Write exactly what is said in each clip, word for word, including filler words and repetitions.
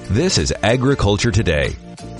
This is Agriculture Today.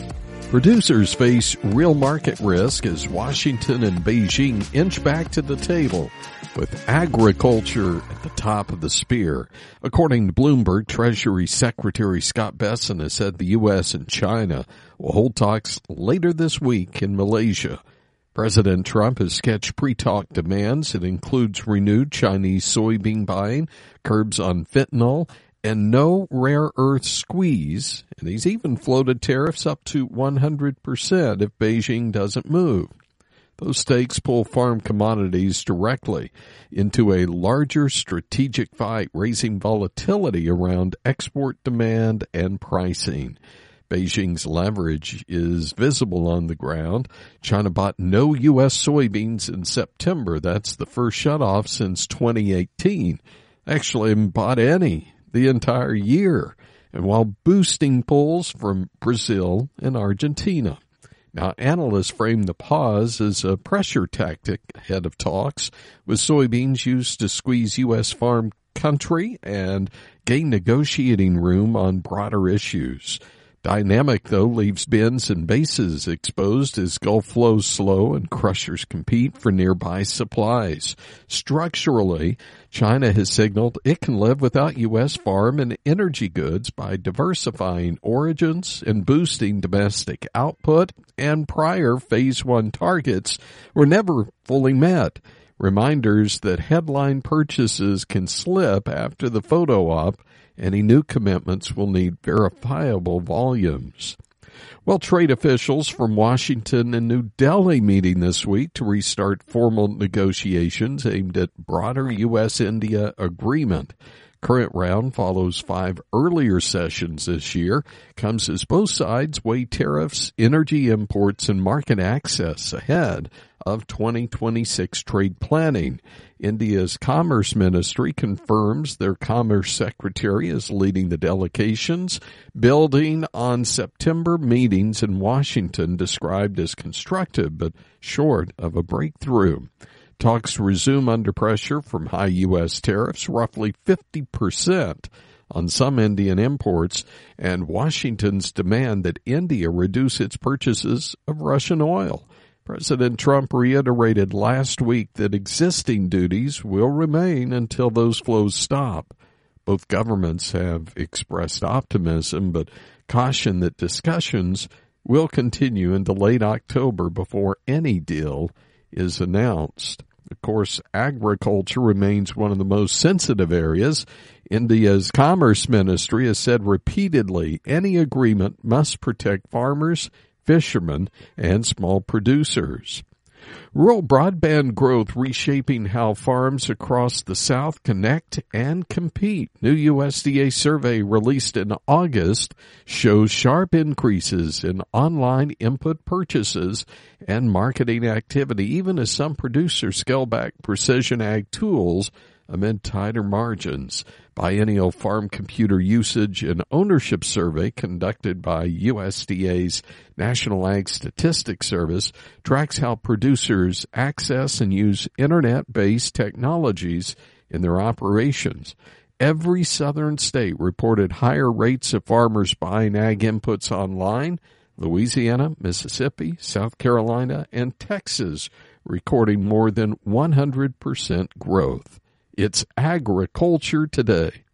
Producers face real market risk as Washington and Beijing inch back to the table, with agriculture at the top of the spear. According to Bloomberg, Treasury Secretary Scott Bessent has said the U S and China will hold talks later this week in Malaysia. President Trump has sketched pre-talk demands. It includes renewed Chinese soybean buying, curbs on fentanyl, and no rare earth squeeze, and he's even floated tariffs up to one hundred percent if Beijing doesn't move. Those stakes pull farm commodities directly into a larger strategic fight, raising volatility around export demand and pricing. Beijing's leverage is visible on the ground. China bought no U S soybeans in September. That's the first shutoff since twenty eighteen. Actually, haven't bought any the entire year, and while boosting pulls from Brazil and Argentina. Now, analysts frame the pause as a pressure tactic ahead of talks, with soybeans used to squeeze U S farm country and gain negotiating room on broader issues. Dynamic, though, leaves bins and bases exposed as Gulf flows slow and crushers compete for nearby supplies. Structurally, China has signaled it can live without U S farm and energy goods by diversifying origins and boosting domestic output, and prior phase one targets were never fully met. Reminders that headline purchases can slip after the photo op. Any new commitments will need verifiable volumes. Well, trade officials from Washington and New Delhi meeting this week to restart formal negotiations aimed at broader U S India agreement. Current round follows five earlier sessions this year, comes as both sides weigh tariffs, energy imports, and market access ahead of twenty twenty-six trade planning. India's Commerce Ministry confirms their Commerce Secretary is leading the delegations, building on September meetings in Washington described as constructive but short of a breakthrough. Talks resume under pressure from high U S tariffs, roughly fifty percent on some Indian imports, and Washington's demand that India reduce its purchases of Russian oil. President Trump reiterated last week that existing duties will remain until those flows stop. Both governments have expressed optimism, but caution that discussions will continue into late October before any deal is announced. Of course, agriculture remains one of the most sensitive areas. India's Commerce Ministry has said repeatedly any agreement must protect farmers, fishermen, and small producers. Rural broadband growth reshaping how farms across the South connect and compete. New U S D A survey released in August shows sharp increases in online input purchases and marketing activity, even as some producers scale back precision ag tools amid tighter margins. Biennial farm computer usage and ownership survey conducted by U S D A's National Ag Statistics Service tracks how producers access and use internet-based technologies in their operations. Every southern state reported higher rates of farmers buying ag inputs online. Louisiana, Mississippi, South Carolina, and Texas recording more than one hundred percent growth. It's Agriculture Today.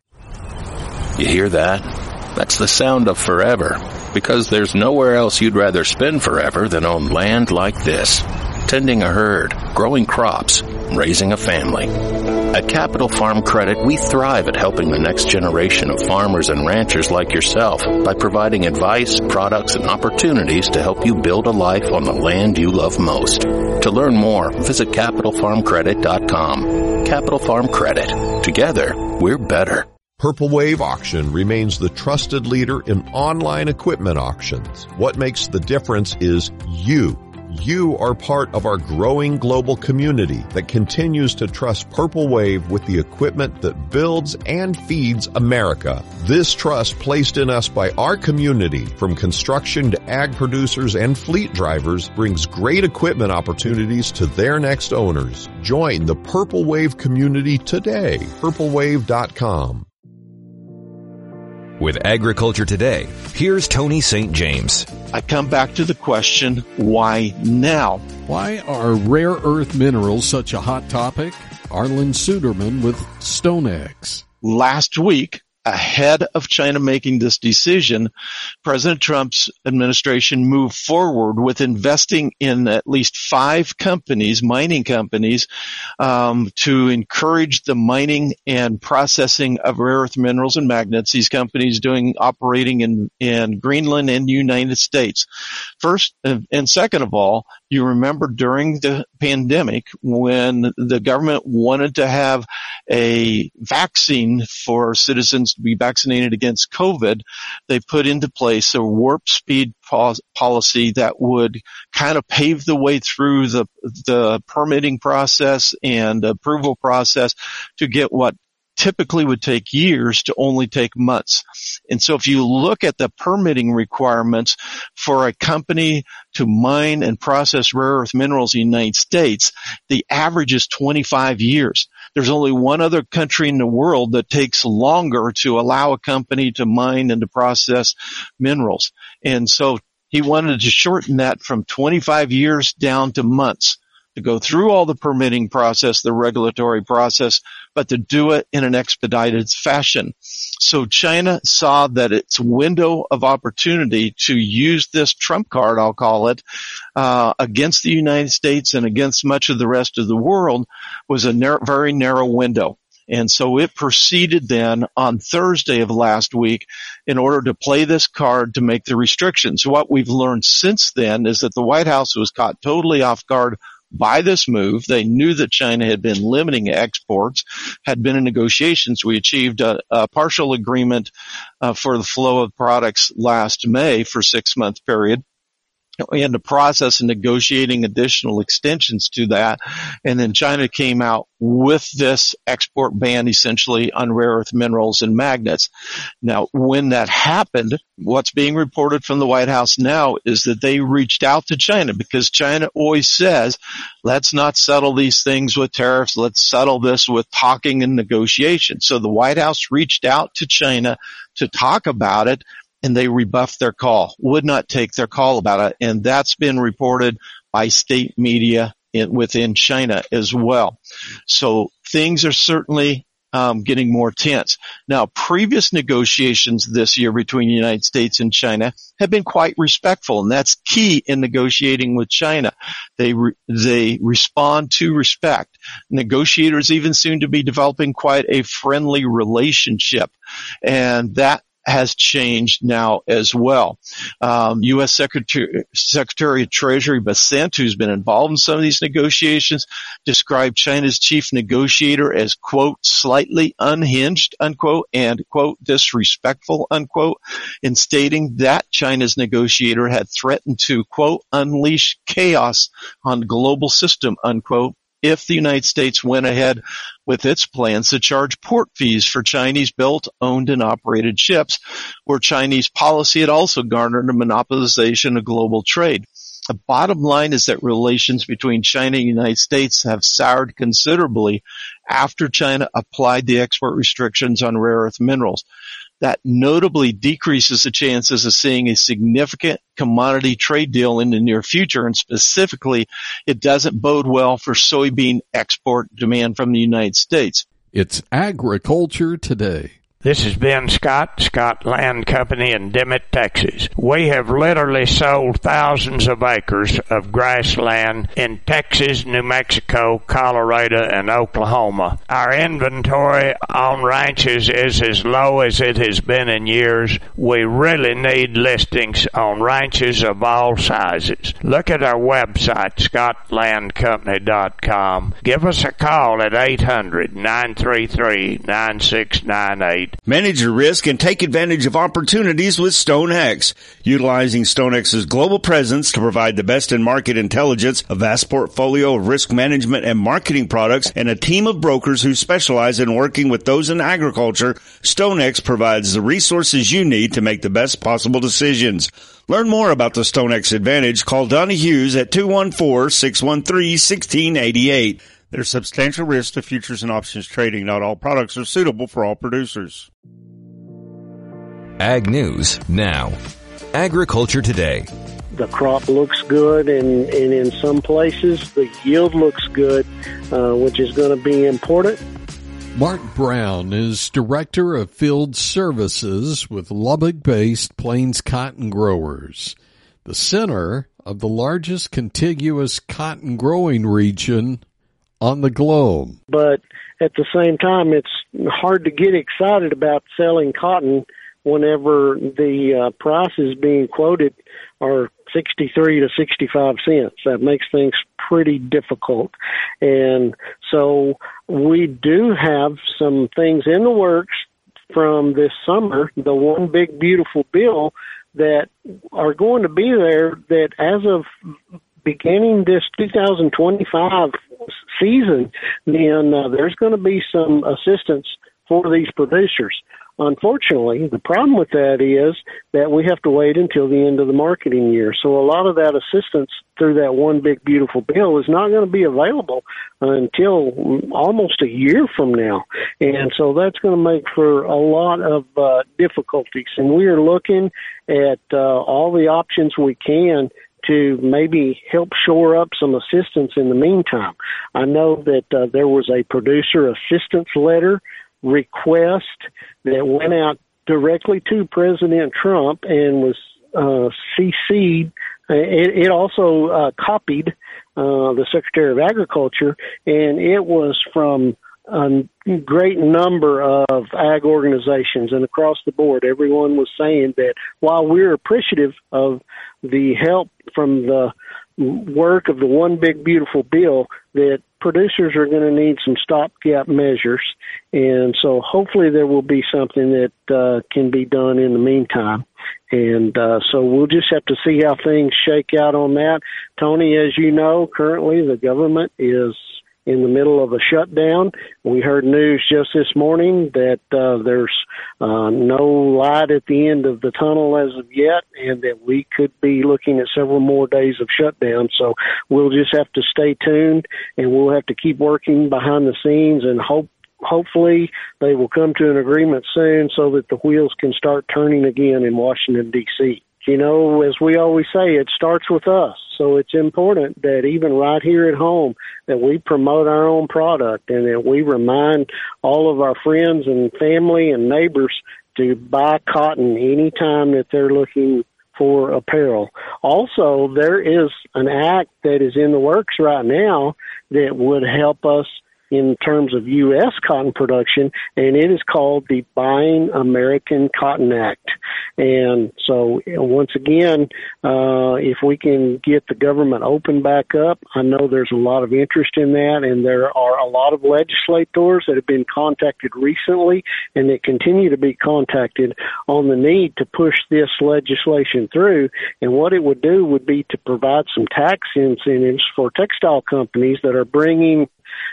You hear that? That's the sound of forever, because there's nowhere else you'd rather spend forever than on land like this, tending a herd, growing crops, raising a family. At Capital Farm Credit, we thrive at helping the next generation of farmers and ranchers like yourself by providing advice, products, and opportunities to help you build a life on the land you love most. To learn more, visit capital farm credit dot com. Capital Farm Credit. Together, we're better. Purple Wave Auction remains the trusted leader in online equipment auctions. What makes the difference is you. You are part of our growing global community that continues to trust Purple Wave with the equipment that builds and feeds America. This trust placed in us by our community, from construction to ag producers and fleet drivers, brings great equipment opportunities to their next owners. Join the Purple Wave community today. purple wave dot com. With Agriculture Today, here's Tony Saint James. I come back to the question, why now? Why are rare earth minerals such a hot topic? Arlen Suderman with StoneX. Last week, ahead of China making this decision, President Trump's administration moved forward with investing in at least five companies, mining companies, um, to encourage the mining and processing of rare earth minerals and magnets. These companies doing operating in, in Greenland and United States. First and second of all, you remember during the pandemic when the government wanted to have a vaccine for citizens to be vaccinated against COVID, they put into place a warp speed policy that would kind of pave the way through the the permitting process and approval process to get what typically would take years to only take months. And so if you look at the permitting requirements for a company to mine and process rare earth minerals in the United States, the average is twenty-five years. There's only one other country in the world that takes longer to allow a company to mine and to process minerals. And so he wanted to shorten that from twenty-five years down to months, to go through all the permitting process, the regulatory process, but to do it in an expedited fashion. So China saw that its window of opportunity to use this trump card, I'll call it, uh, against the United States and against much of the rest of the world was a narrow, very narrow window. And so it proceeded then on Thursday of last week in order to play this card to make the restrictions. What we've learned since then is that the White House was caught totally off guard by this move. They knew that China had been limiting exports, had been in negotiations. We achieved a, a partial agreement uh, for the flow of products last May for a six-month period. We had to process and negotiating additional extensions to that. And then China came out with this export ban essentially on rare earth minerals and magnets. Now, when that happened, what's being reported from the White House now is that they reached out to China because China always says, let's not settle these things with tariffs. Let's settle this with talking and negotiation. So the White House reached out to China to talk about it, and they rebuffed their call, would not take their call about it. And that's been reported by state media in, within China as well. So things are certainly um, getting more tense. Now, previous negotiations this year between the United States and China have been quite respectful, and that's key in negotiating with China. They re- they respond to respect. Negotiators even seem to be developing quite a friendly relationship, and that has changed now as well. Um, U S Secretary, Secretary of Treasury Bessent, who's been involved in some of these negotiations, described China's chief negotiator as, quote, slightly unhinged, unquote, and, quote, disrespectful, unquote, in stating that China's negotiator had threatened to, quote, unleash chaos on the global system, unquote, if the United States went ahead with its plans to charge port fees for Chinese-built, owned, and operated ships, where Chinese policy had also garnered a monopolization of global trade. The bottom line is that relations between China and the United States have soured considerably after China applied the export restrictions on rare earth minerals. That notably decreases the chances of seeing a significant commodity trade deal in the near future, and specifically, it doesn't bode well for soybean export demand from the United States. It's Agriculture Today. This is Ben Scott, Scott Land Company in Dimmitt, Texas. We have literally sold thousands of acres of grassland in Texas, New Mexico, Colorado, and Oklahoma. Our inventory on ranches is as low as it has been in years. We really need listings on ranches of all sizes. Look at our website, scott land company dot com. Give us a call at eight hundred, nine three three, nine six nine eight. Manage your risk and take advantage of opportunities with StoneX. Utilizing StoneX's global presence to provide the best in market intelligence, a vast portfolio of risk management and marketing products, and a team of brokers who specialize in working with those in agriculture, StoneX provides the resources you need to make the best possible decisions. Learn more about the StoneX Advantage. Call Donnie Hughes at two one four, six one three, one six eight eight. There's substantial risk to futures and options trading. Not all products are suitable for all producers. Ag News now. Agriculture Today. The crop looks good, and, and in some places the yield looks good, uh, which is going to be important. Mark Brown is Director of Field Services with Lubbock-based Plains Cotton Growers, the center of the largest contiguous cotton growing region on the globe. But at the same time, it's hard to get excited about selling cotton whenever the uh, prices being quoted are sixty-three to sixty-five cents. That makes things pretty difficult. And so we do have some things in the works from this summer, the One Big Beautiful Bill, that are going to be there that as of beginning this two thousand twenty-five season, then uh, there's going to be some assistance for these producers. Unfortunately, the problem with that is that we have to wait until the end of the marketing year. So a lot of that assistance through that One Big Beautiful Bill is not going to be available until almost a year from now. And so that's going to make for a lot of uh, difficulties. And we are looking at uh, all the options we can to maybe help shore up some assistance in the meantime. I know that uh, there was a producer assistance letter request that went out directly to President Trump and was uh, C C'd. It, it also uh, copied uh, the Secretary of Agriculture, and it was from a great number of ag organizations, and across the board, everyone was saying that while we're appreciative of the help from the work of the One Big Beautiful Bill, that producers are going to need some stopgap measures, and so hopefully there will be something that uh, can be done in the meantime. And uh, so we'll just have to see how things shake out on that. Tony, as you know, currently the government is in the middle of a shutdown. We heard news just this morning that uh, there's uh, no light at the end of the tunnel as of yet, and that we could be looking at several more days of shutdown. So we'll just have to stay tuned, and we'll have to keep working behind the scenes, and hope hopefully they will come to an agreement soon so that the wheels can start turning again in Washington, D C You know, as we always say, it starts with us. So it's important that even right here at home that we promote our own product, and that we remind all of our friends and family and neighbors to buy cotton anytime that they're looking for apparel. Also, there is an act that is in the works right now that would help us in terms of U S cotton production, and it is called the Buying American Cotton Act. And so, once again, uh, if we can get the government open back up, I know there's a lot of interest in that, and there are a lot of legislators that have been contacted recently and that continue to be contacted on the need to push this legislation through. And what it would do would be to provide some tax incentives for textile companies that are bringing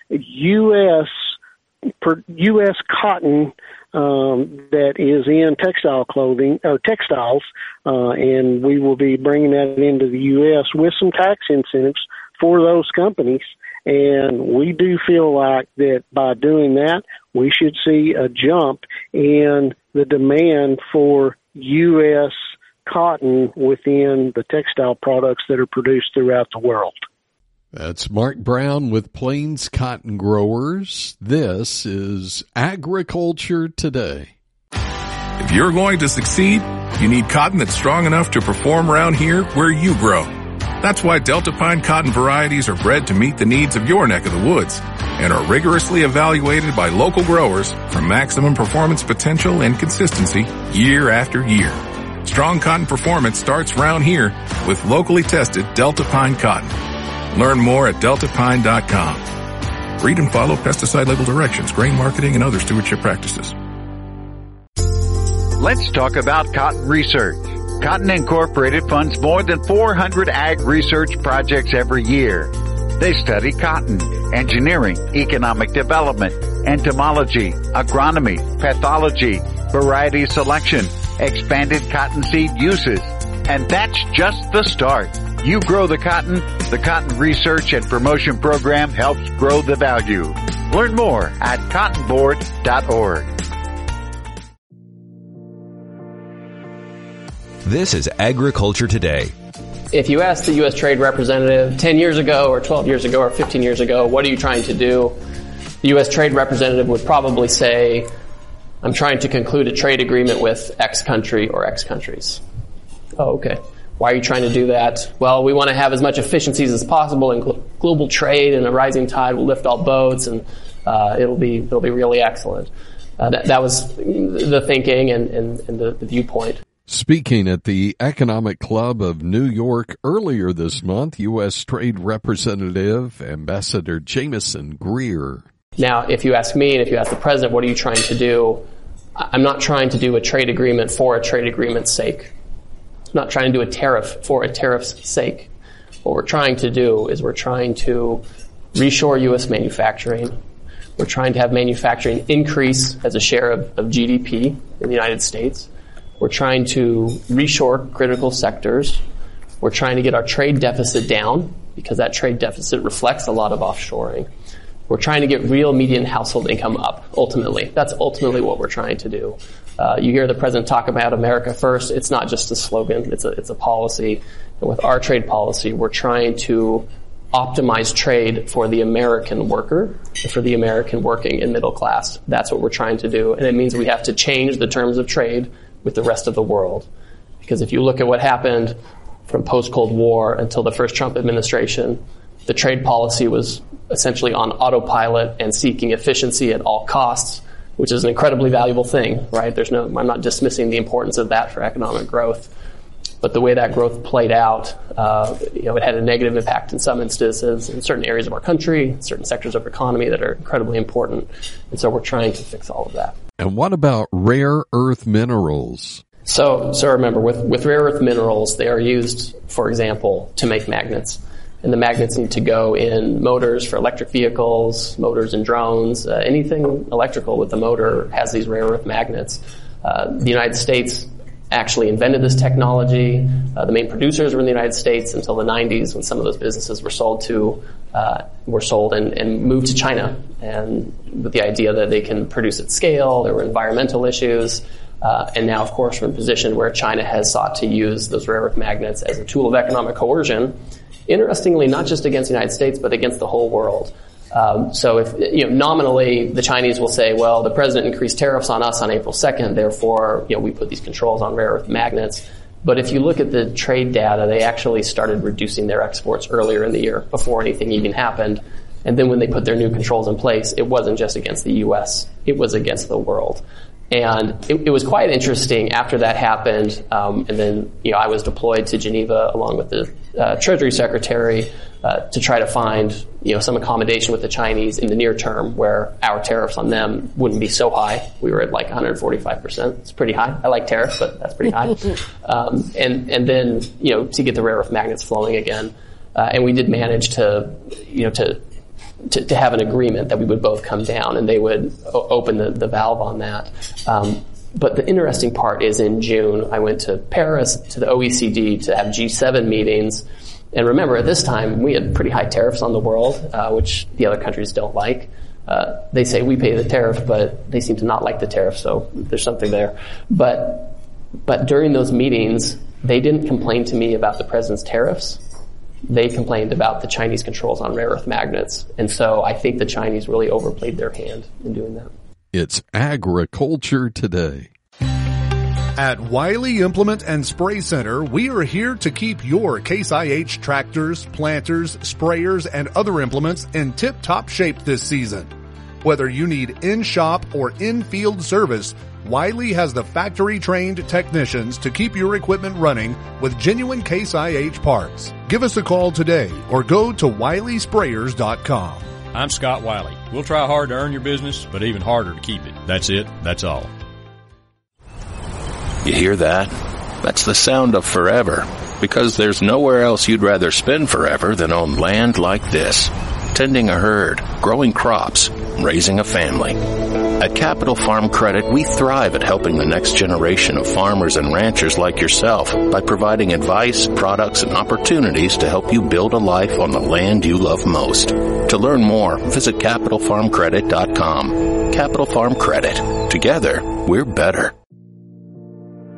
U S per U S cotton um, that is in textile clothing or textiles, uh, and we will be bringing that into the U S with some tax incentives for those companies. And we do feel like that by doing that, we should see a jump in the demand for U S cotton within the textile products that are produced throughout the world. That's Mark Brown with Plains Cotton Growers. This is Agriculture Today. If you're going to succeed, you need cotton that's strong enough to perform around here where you grow. That's why Delta Pine cotton varieties are bred to meet the needs of your neck of the woods and are rigorously evaluated by local growers for maximum performance potential and consistency year after year. Strong cotton performance starts round here with locally tested Delta Pine cotton. Learn more at delta pine dot com. Read and follow pesticide label directions, grain marketing, and other stewardship practices. Let's talk about cotton research. Cotton Incorporated funds more than four hundred ag research projects every year. They study cotton, engineering, economic development, entomology, agronomy, pathology, variety selection, expanded cottonseed uses. And that's just the start. You grow the cotton, the Cotton Research and Promotion Program helps grow the value. Learn more at cotton board dot org. This is Agriculture Today. If you ask the U S Trade Representative ten years ago or twelve years ago or fifteen years ago, what are you trying to do? The U S Trade Representative would probably say, I'm trying to conclude a trade agreement with X country or X countries. Oh, okay. Why are you trying to do that? Well, we want to have as much efficiencies as possible in gl- global trade, and a rising tide will lift all boats, and uh, it'll be it'll be really excellent. Uh, that, that was the thinking and, and, and the, the viewpoint. Speaking at the Economic Club of New York earlier this month, U S Trade Representative Ambassador Jamieson Greer. Now, if you ask me and if you ask the president, what are you trying to do? I'm not trying to do a trade agreement for a trade agreement's sake. I'm not trying to do a tariff for a tariff's sake. What we're trying to do is we're trying to reshore U S manufacturing. We're trying to have manufacturing increase as a share of, of G D P in the United States. We're trying to reshore critical sectors. We're trying to get our trade deficit down because that trade deficit reflects a lot of offshoring. We're trying to get real median household income up, ultimately. That's ultimately what we're trying to do. Uh, you hear the president talk about America first. It's not just a slogan. It's a, it's a policy. And with our trade policy, we're trying to optimize trade for the American worker, for the American working and middle class. That's what we're trying to do. And it means we have to change the terms of trade with the rest of the world. Because if you look at what happened from post-Cold War until the first Trump administration, the trade policy was essentially on autopilot and seeking efficiency at all costs, which is an incredibly valuable thing, right? There's no, I'm not dismissing the importance of that for economic growth. But the way that growth played out, uh, you know, it had a negative impact in some instances in certain areas of our country, certain sectors of our economy that are incredibly important. And so we're trying to fix all of that. And what about rare earth minerals? So, so remember, with, with rare earth minerals, they are used, for example, to make magnets. And the magnets need to go in motors for electric vehicles, motors in drones, uh, anything electrical with the motor has these rare earth magnets. Uh, the United States actually invented this technology. Uh, the main producers were in the United States until the nineties, when some of those businesses were sold to, uh, were sold and, and moved to China, and with the idea that they can produce at scale. There were environmental issues. Uh, and now, of course, we're in a position where China has sought to use those rare earth magnets as a tool of economic coercion. Interestingly, not just against the United States, but against the whole world. Um, so if, you know, nominally the Chinese will say, well, the president increased tariffs on us on April second, therefore, you know, we put these controls on rare earth magnets. But if you look at the trade data, they actually started reducing their exports earlier in the year before anything even happened. And then when they put their new controls in place, it wasn't just against the U S, it was against the world. And it, it was quite interesting after that happened. Um, and then, you know, I was deployed to Geneva along with the uh, Treasury Secretary uh, to try to find, you know, some accommodation with the Chinese in the near term where our tariffs on them wouldn't be so high. We were at like one hundred forty-five percent. It's pretty high. I like tariffs, but that's pretty high. um, and and then, you know, to get the rare earth magnets flowing again. Uh, and we did manage to, you know, to To, to have an agreement that we would both come down and they would o- open the, the valve on that. Um, but the interesting part is in June, I went to Paris to the O E C D to have G seven meetings. And remember, at this time, we had pretty high tariffs on the world, uh, which the other countries don't like. Uh, they say we pay the tariff, but they seem to not like the tariff, so there's something there. But, but during those meetings, they didn't complain to me about the president's tariffs. They complained about the Chinese controls on rare earth magnets. And so I think the Chinese really overplayed their hand in doing that. It's Agriculture Today. At Wiley Implement and Spray Center, we are here to keep your Case I H tractors, planters, sprayers, and other implements in tip-top shape this season. Whether you need in-shop or in-field service, Wiley has the factory-trained technicians to keep your equipment running with genuine Case I H parts. Give us a call today or go to wiley sprayers dot com. I'm Scott Wiley. We'll try hard to earn your business, but even harder to keep it. That's it. That's all. You hear that? That's the sound of forever, because there's nowhere else you'd rather spend forever than on land like this. Tending a herd, growing crops, raising a family. At Capital Farm Credit, we thrive at helping the next generation of farmers and ranchers like yourself by providing advice, products, and opportunities to help you build a life on the land you love most. To learn more, visit capital farm credit dot com. Capital Farm Credit. Together, we're better.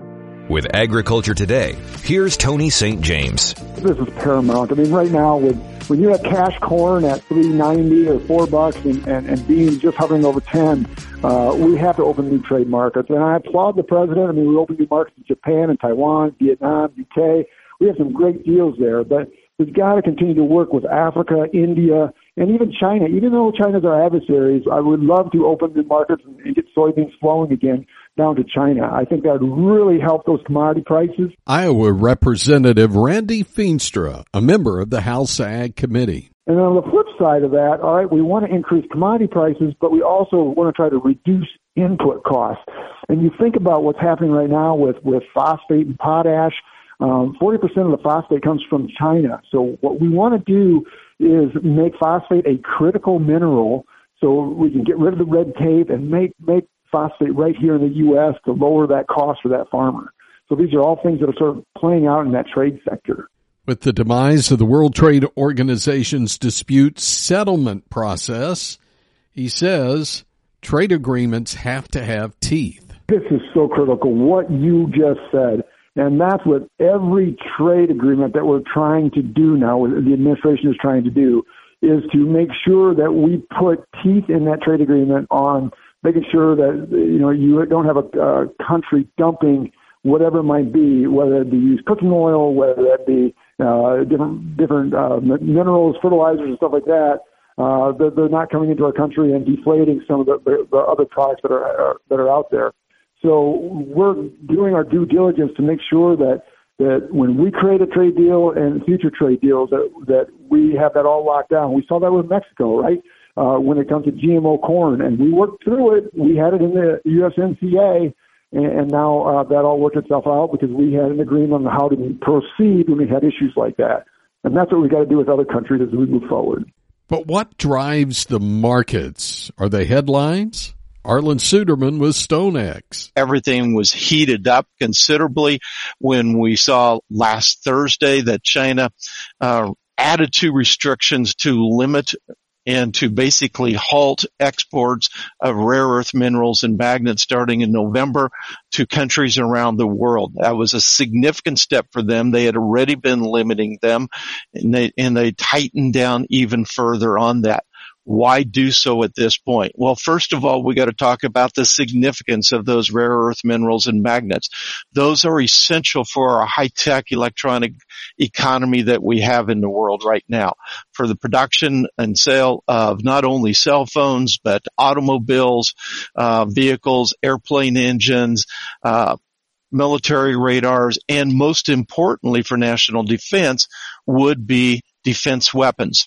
With Agriculture Today, here's Tony Saint James. This is paramount. I mean, right now, with when you have cash corn at three ninety or four bucks, and, and, and beans just hovering over ten, uh, we have to open new trade markets. And I applaud the president. I mean, we opened new markets in Japan and Taiwan, Vietnam, U K. We have some great deals there, but we've got to continue to work with Africa, India, and even China. Even though China's our adversaries, I would love to open the markets and get soybeans flowing again down to China. I think that would really help those commodity prices. Iowa Representative Randy Feenstra, a member of the House Ag Committee. And on the flip side of that, all right, we want to increase commodity prices, but we also want to try to reduce input costs. And you think about what's happening right now with, with phosphate and potash. Um, forty percent of the phosphate comes from China. So what we want to do is make phosphate a critical mineral so we can get rid of the red tape and make, make phosphate right here in the U S to lower that cost for that farmer. So these are all things that are sort of playing out in that trade sector. With the demise of the World Trade Organization's dispute settlement process, he says trade agreements have to have teeth. This is so critical, what you just said. And that's what every trade agreement that we're trying to do now, the administration is trying to do, is to make sure that we put teeth in that trade agreement on making sure that, you know, you don't have a uh, country dumping whatever it might be, whether it be used cooking oil, whether that be uh, different different uh, minerals, fertilizers, and stuff like that. Uh, they're, they're not coming into our country and deflating some of the, the, the other products that are, are that are out there. So we're doing our due diligence to make sure that, that when we create a trade deal and future trade deals, that, that we have that all locked down. We saw that with Mexico, right, uh, when it comes to G M O corn. And we worked through it. We had it in the U S M C A, and, and now uh, that all worked itself out because we had an agreement on how to proceed when we had issues like that. And that's what we've got to do with other countries as we move forward. But what drives the markets? Are they headlines? Arlen Suderman with StoneX. Everything was heated up considerably when we saw last Thursday that China uh, added to restrictions to limit and to basically halt exports of rare earth minerals and magnets starting in November to countries around the world. That was a significant step for them. They had already been limiting them, and they, and they tightened down even further on that. Why do so at this point? Well, first of all, we got to talk about the significance of those rare earth minerals and magnets. Those are essential for our high-tech electronic economy that we have in the world right now, for the production and sale of not only cell phones, but automobiles, uh, vehicles, airplane engines, uh, military radars, and most importantly for national defense would be defense weapons.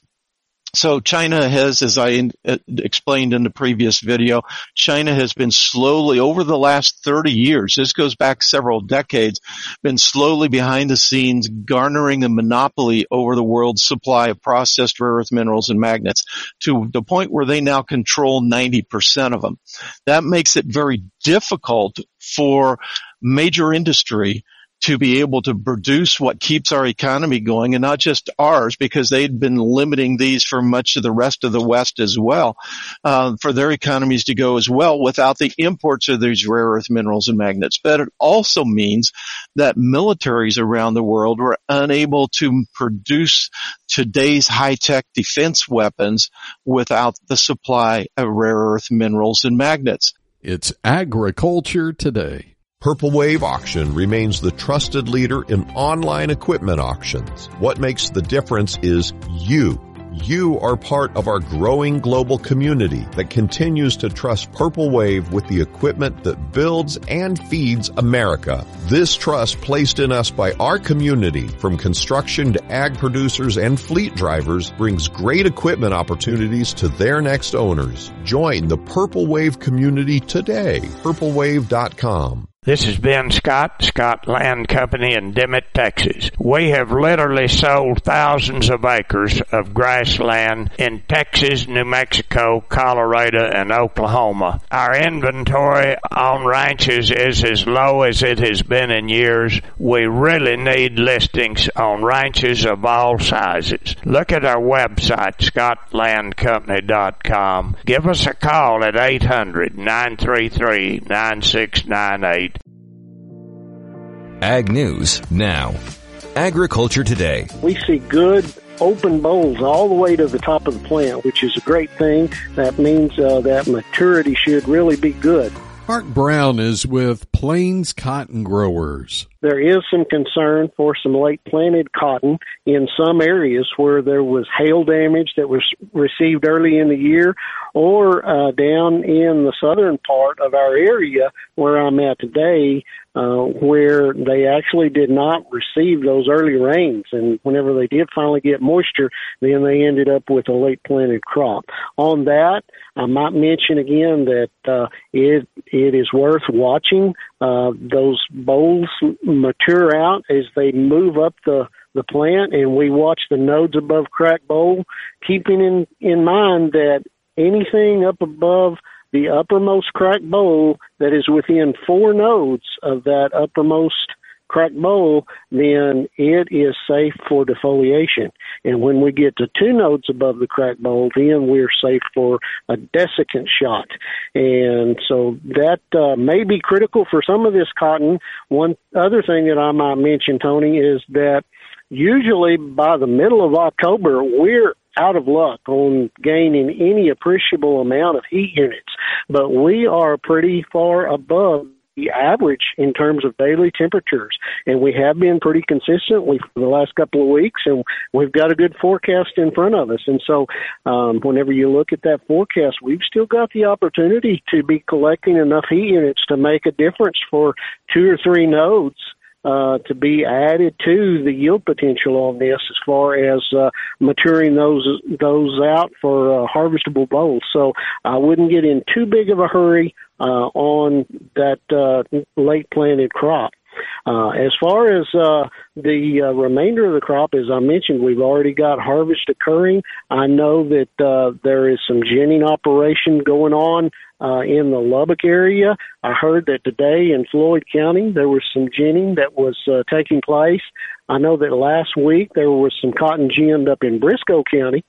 So China has, as I in, uh, explained in the previous video, China has been slowly, over the last thirty years, this goes back several decades, been slowly behind the scenes garnering a monopoly over the world's supply of processed rare earth minerals and magnets to the point where they now control ninety percent of them. That makes it very difficult for major industry to be able to produce what keeps our economy going, and not just ours, because they'd been limiting these for much of the rest of the West as well, uh, for their economies to go as well without the imports of these rare earth minerals and magnets. But it also means that militaries around the world were unable to produce today's high-tech defense weapons without the supply of rare earth minerals and magnets. It's Agriculture Today. Purple Wave Auction remains the trusted leader in online equipment auctions. What makes the difference is you. You are part of our growing global community that continues to trust Purple Wave with the equipment that builds and feeds America. This trust placed in us by our community, from construction to ag producers and fleet drivers, brings great equipment opportunities to their next owners. Join the Purple Wave community today. purple wave dot com. This is Ben Scott, Scott Land Company in Dimmitt, Texas. We have literally sold thousands of acres of grassland in Texas, New Mexico, Colorado, and Oklahoma. Our inventory on ranches is as low as it has been in years. We really need listings on ranches of all sizes. Look at our website, scott land company dot com. Give us a call at eight hundred, nine three three, nine six nine eight. Ag News now. Agriculture Today. We see good open bolls all the way to the top of the plant, which is a great thing. That means uh, that maturity should really be good. Mark Brown is with Plains Cotton Growers. There is some concern for some late planted cotton in some areas where there was hail damage that was received early in the year, or uh, down in the southern part of our area where I'm at today, uh, where they actually did not receive those early rains. And whenever they did finally get moisture, then they ended up with a late planted crop. On that, I might mention again that uh, it it is worth watching uh, those bolls mature out as they move up the, the plant, and we watch the nodes above crack bowl, keeping in, in mind that anything up above the uppermost crack bowl that is within four nodes of that uppermost crack bowl, then it is safe for defoliation. And when we get to two nodes above the crack bowl, then we're safe for a desiccant shot. And so that uh, may be critical for some of this cotton. One other thing that I might mention, Tony, is that usually by the middle of October, we're out of luck on gaining any appreciable amount of heat units, but we are pretty far above the average in terms of daily temperatures, and we have been pretty consistently for the last couple of weeks, and we've got a good forecast in front of us. And so um, whenever you look at that forecast, we've still got the opportunity to be collecting enough heat units to make a difference for two or three nodes Uh, to be added to the yield potential on this as far as uh, maturing those those out for uh, harvestable bolls. So I wouldn't get in too big of a hurry uh, on that uh, late planted crop. Uh, as far as uh, the uh, remainder of the crop, as I mentioned, we've already got harvest occurring. I know that uh, there is some ginning operation going on uh, in the Lubbock area. I heard that today in Floyd County there was some ginning that was uh, taking place. I know that last week there was some cotton ginned up in Briscoe County,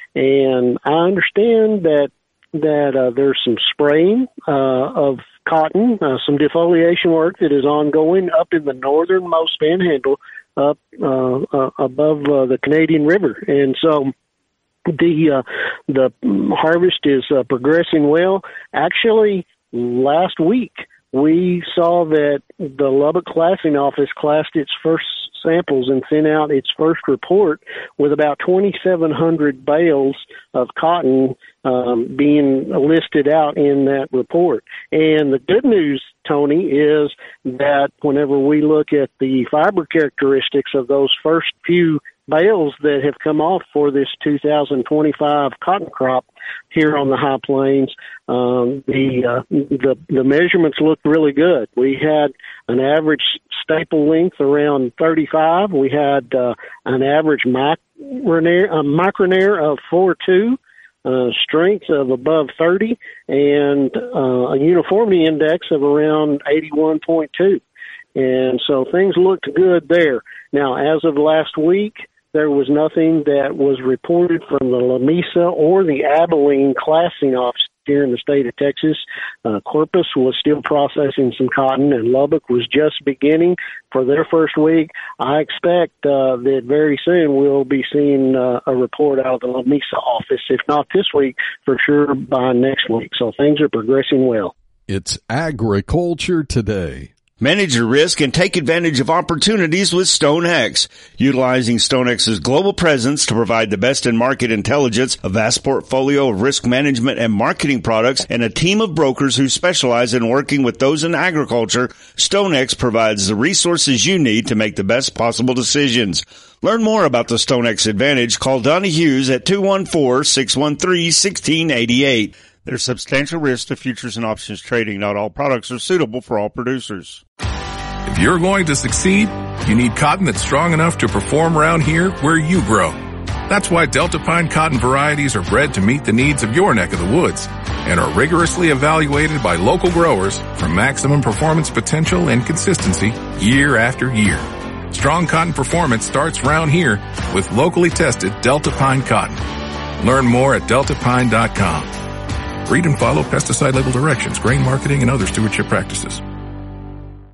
and I understand that that uh, there's some spraying uh, of cotton, uh, some defoliation work that is ongoing up in the northernmost panhandle up uh, uh, above uh, the Canadian River. And so the uh, the harvest is uh, progressing well. Actually, last week we saw that the Lubbock Classing Office classed its first samples and sent out its first report with about twenty-seven hundred bales of cotton um, being listed out in that report. And the good news, Tony, is that whenever we look at the fiber characteristics of those first few bales that have come off for this two thousand twenty-five cotton crop here on the high plains, um, the, uh, the the measurements looked really good. We had an average staple length around thirty-five. We had uh, an average micronair, uh, micronair of four two, uh, strength of above thirty, and uh, a uniformity index of around eighty-one point two. And so things looked good there. Now, as of last week, there was nothing that was reported from the Lamesa or the Abilene classing office here in the state of Texas. Uh, Corpus was still processing some cotton, and Lubbock was just beginning for their first week. I expect uh, that very soon we'll be seeing uh, a report out of the Lamesa office, if not this week, for sure by next week. So things are progressing well. It's Agriculture Today. Manage your risk and take advantage of opportunities with StoneX. Utilizing StoneX's global presence to provide the best in market intelligence, a vast portfolio of risk management and marketing products, and a team of brokers who specialize in working with those in agriculture, StoneX provides the resources you need to make the best possible decisions. Learn more about the StoneX Advantage. Call Donnie Hughes at two one four, six one three, one six eight eight. There's substantial risk to futures and options trading. Not all products are suitable for all producers. If you're going to succeed, you need cotton that's strong enough to perform around here where you grow. That's why Delta Pine cotton varieties are bred to meet the needs of your neck of the woods and are rigorously evaluated by local growers for maximum performance potential and consistency year after year. Strong cotton performance starts around here with locally tested Delta Pine cotton. Learn more at delta pine dot com. Read and follow pesticide label directions, grain marketing, and other stewardship practices.